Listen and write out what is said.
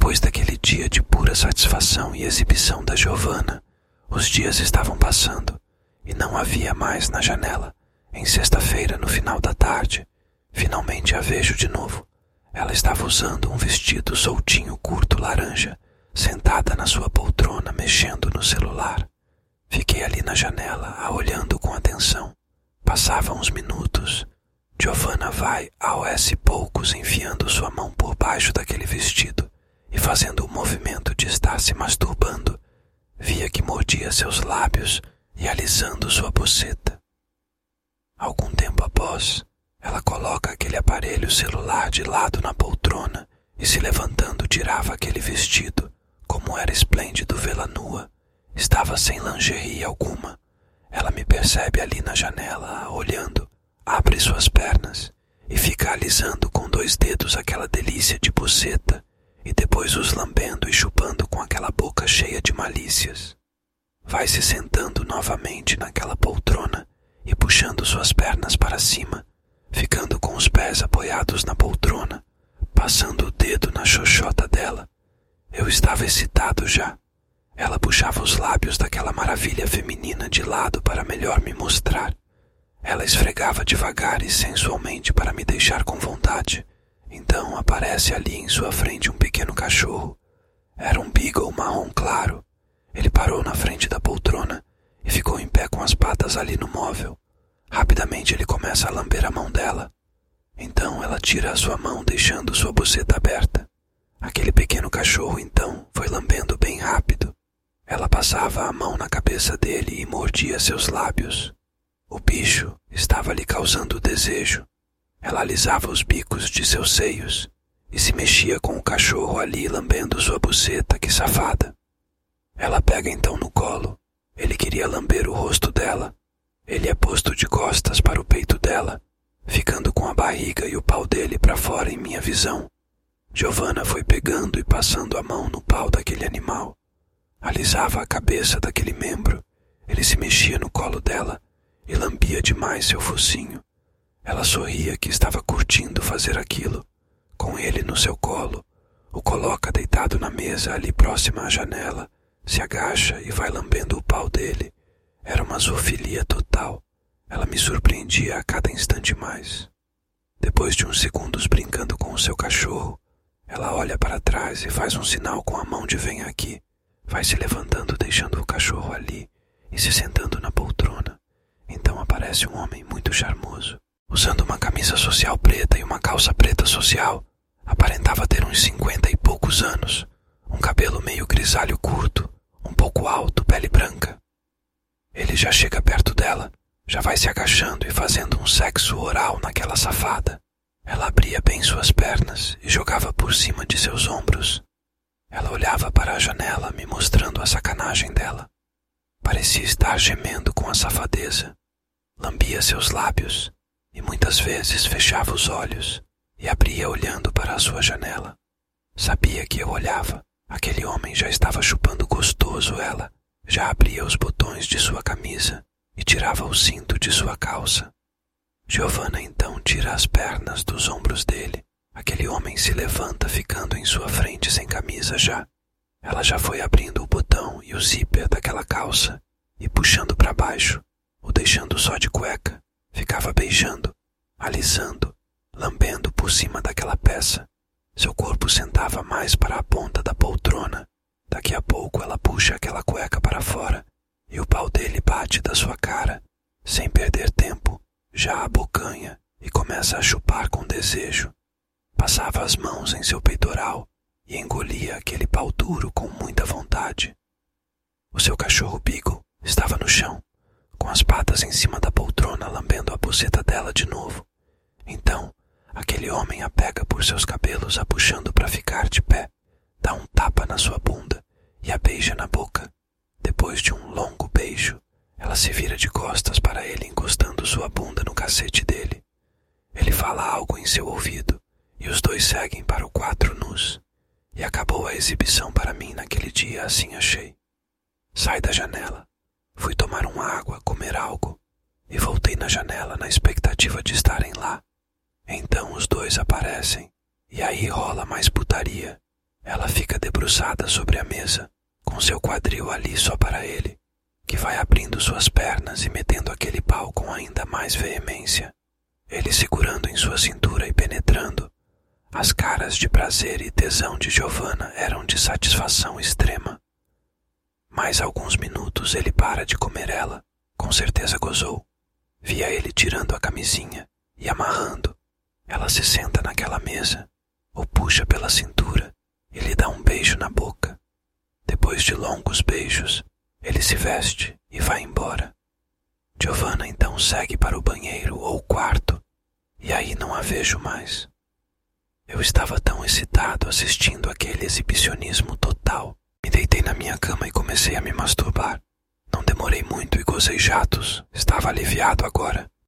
Depois daquele dia de pura satisfação e exibição da Giovanna, os dias estavam passando e não havia mais na janela. Em sexta-feira, no final da tarde, finalmente a vejo de novo. Ela estava usando um vestido soltinho curto laranja, sentada na sua poltrona mexendo no celular. Fiquei ali na janela, a olhando com atenção. Passavam uns minutos. Giovanna vai aos poucos enfiando sua mão por baixo daquele vestido e fazendo o movimento de estar se masturbando. Via que mordia seus lábios e alisando sua boceta. Algum tempo após, ela coloca aquele aparelho celular de lado na poltrona e se levantando tirava aquele vestido. Como era esplêndido vê-la nua, estava sem lingerie alguma. Ela me percebe ali na janela, olhando, abre suas pernas e fica alisando com 2 dedos aquela delícia de buceta e depois os lambendo e chupando com aquela boca cheia de malícias. Vai se sentando novamente naquela poltrona e puxando suas pernas para cima, ficando com os pés apoiados na poltrona, passando o dedo na xoxota dela. Eu estava excitado já. Ela puxava os lábios daquela maravilha feminina de lado para melhor me mostrar. Ela esfregava devagar e sensualmente para me deixar com vontade. Então aparece ali em sua frente um pequeno cachorro. Era um beagle marrom claro. Ele parou na frente da poltrona e ficou em pé com as patas ali no móvel. Rapidamente ele começa a lamber a mão dela. Então ela tira a sua mão deixando sua buceta aberta. Aquele pequeno cachorro então foi lambendo bem rápido. Ela passava a mão na cabeça dele e mordia seus lábios. O bicho estava lhe causando desejo. Ela alisava os bicos de seus seios e se mexia com o cachorro ali lambendo sua buceta, que safada. Ela pega então no colo. Ele queria lamber o rosto dela. Ele é posto de costas para o peito dela, ficando com a barriga e o pau dele para fora em minha visão. Giovanna foi pegando e passando a mão no pau daquele animal. Alisava a cabeça daquele membro. Ele se mexia no colo dela e lambia demais seu focinho. Ela sorria que estava curtindo fazer aquilo. Com ele no seu colo, o coloca deitado na mesa ali próxima à janela, se agacha e vai lambendo o pau dele. Era uma zoofilia total. Ela me surpreendia a cada instante mais. Depois de uns segundos brincando com o seu cachorro, ela olha para trás e faz um sinal com a mão de vem aqui. Vai se levantando deixando o cachorro ali e se sentando na poltrona. Então aparece um homem muito charmoso, usando uma camisa social preta e uma calça preta social. Aparentava ter uns 50 e poucos anos, um cabelo meio grisalho curto, um pouco alto, pele branca. Ele já chega perto dela, já vai se agachando e fazendo um sexo oral naquela safada. Ela abria bem suas pernas e jogava por cima de seus ombros. Ela olhava para a janela, me mostrando a sacanagem dela. Parecia estar gemendo com a safadeza. Lambia seus lábios e muitas vezes fechava os olhos e abria olhando para a sua janela. Sabia que eu olhava. Aquele homem já estava chupando gostoso ela. Já abria os botões de sua camisa e tirava o cinto de sua calça. Giovanna então tira as pernas dos ombros dele. Aquele homem se levanta ficando em sua frente sem camisa já. Ela já foi abrindo o botão e o zíper daquela calça e puxando para baixo, o deixando só de cueca. Ficava beijando, alisando, lambendo por cima daquela peça. Seu corpo sentava mais para a ponta da poltrona. Daqui a pouco ela puxa aquela cueca para fora e o pau dele bate da sua cara, sem perder tempo, já abocanha e começa a chupar com desejo. Passava as mãos em seu peitoral e engolia aquele pau duro com muita vontade. O seu cachorro Beagle estava no chão, com as patas em cima da poltrona lambendo a buceta dela de novo. Então, aquele homem a pega por seus cabelos, a puxando para ficar de pé, dá um tapa na sua bunda e a beija na boca. Depois de um longo beijo, ela se vira de costas para ele, encostando sua bunda no cacete dele. Ele fala algo em seu ouvido e os dois seguem para o 4 nus. E acabou a exibição para mim naquele dia, assim achei. Saí da janela, fui tomar uma água, comer algo e voltei na janela na expectativa de estarem lá. Então os dois aparecem e aí rola mais putaria. Ela fica debruçada sobre a mesa, com seu quadril ali só para ele, que vai abrindo suas pernas e metendo aquele pau com ainda mais veemência. Ele segurando em sua cintura e penetrando. As caras de prazer e tesão de Giovanna eram de satisfação extrema. Mais alguns minutos ele para de comer ela, com certeza gozou. Via ele tirando a camisinha e amarrando. Ela se senta naquela mesa, o puxa pela cintura e lhe dá um beijo na boca. Depois de longos beijos, ele se veste e vai embora. Giovanna então segue para o banheiro ou quarto, e aí não a vejo mais. Eu estava tão excitado assistindo aquele exibicionismo total. Me deitei na minha cama e comecei a me masturbar. Não demorei muito e gozei jatos. Estava aliviado agora.